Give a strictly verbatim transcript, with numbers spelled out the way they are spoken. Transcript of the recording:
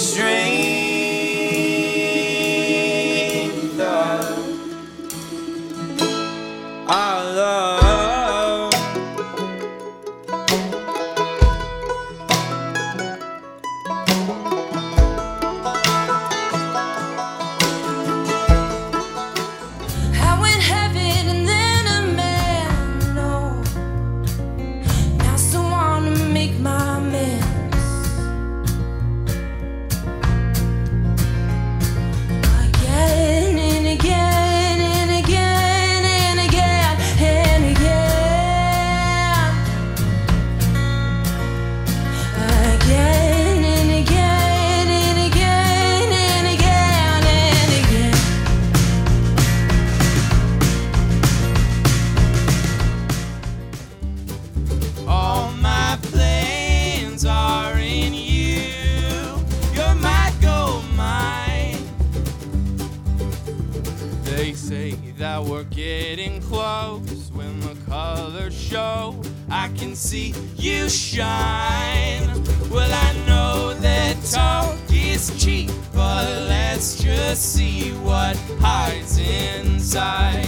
restrained our love. How in heaven and then a man, no. Now still wanna make my amends. Again and again and again and again and again. Again and again and again and again and again. All my plans are in you. You're my gold mine. They say that we're getting close. When the colors show, I can see you shine. Well, I know that talk is cheap, but let's just see what hides inside.